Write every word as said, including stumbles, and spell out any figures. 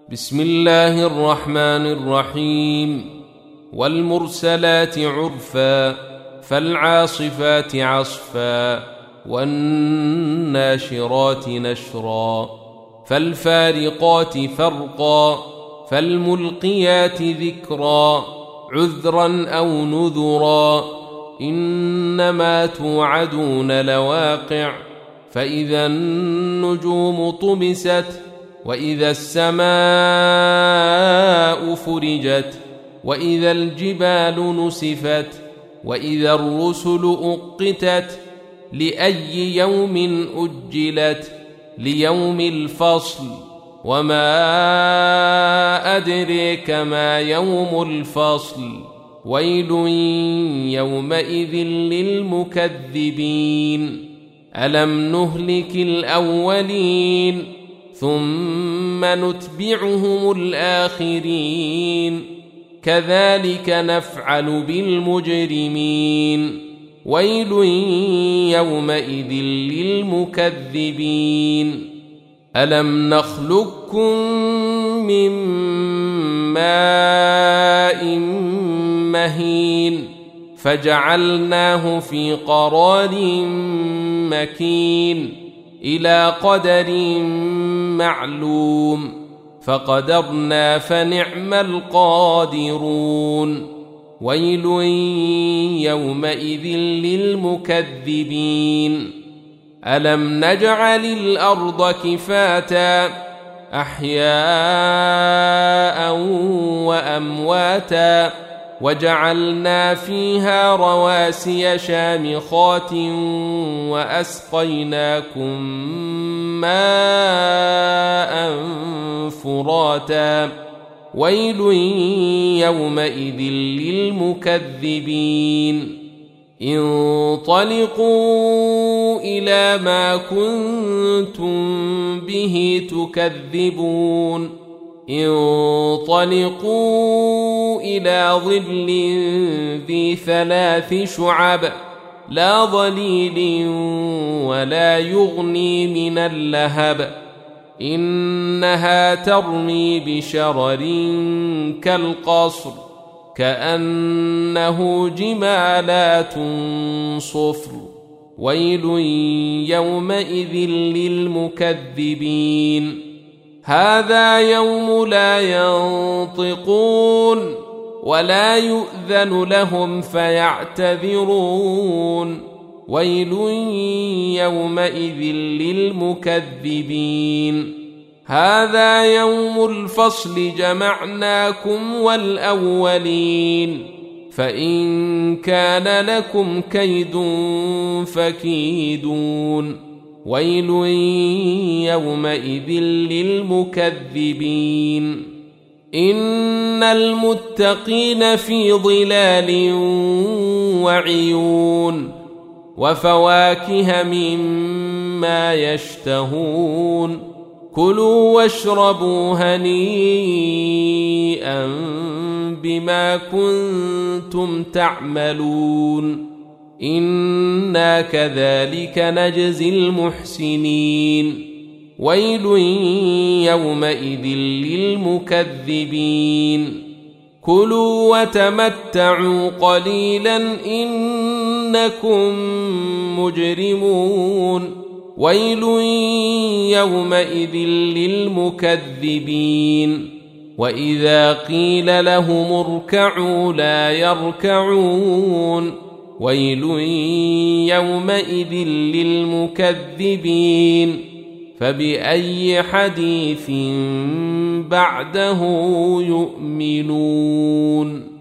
بسم الله الرحمن الرحيم. والمرسلات عرفا فالعاصفات عصفا والناشرات نشرا فالفارقات فرقا فالملقيات ذكرا عذرا أو نذرا إنما توعدون لواقع فإذا النجوم طمست وإذا السماء فرجت وإذا الجبال نسفت وإذا الرسل أقتت لأي يوم أجلت ليوم الفصل وما أدريك ما يوم الفصل ويل يومئذ للمكذبين ألم نهلك الأولين ثم نتبعهم الآخرين كذلك نفعل بالمجرمين ويل يومئذ للمكذبين ألم نخلقكم من ماء مهين فجعلناه في قرار مكين إلى قدر معلوم فقدرنا فنعم القادرون ويل يومئذ للمكذبين ألم نجعل الأرض كفاتا أحياء وأمواتا وجعلنا فيها رواسي شامخات وأسقيناكم ماء فراتا ويل يومئذ للمكذبين انطلقوا إلى ما كنتم به تكذبون انطلقوا إلى ظل ذي ثلاث شعب لا ظليل ولا يغني من اللهب إنها ترمي بشرر كالقصر كأنه جمالات صفر ويل يومئذ للمكذبين هذا يوم لا ينطقون ولا يؤذن لهم فيعتذرون ويل يومئذ للمكذبين هذا يوم الفصل جمعناكم والأولين فإن كان لكم كيد فكيدون ويل يومئذ للمكذبين إن المتقين في ظلال وعيون وفواكه مما يشتهون كلوا واشربوا هنيئا بما كنتم تعملون إنا كذلك نجزي المحسنين ويل يومئذ للمكذبين كلوا وتمتعوا قليلا إنكم مجرمون ويل يومئذ للمكذبين وإذا قيل لهم اركعوا لا يركعون ويل يومئذ للمكذبين فبأي حديث بعده يؤمنون.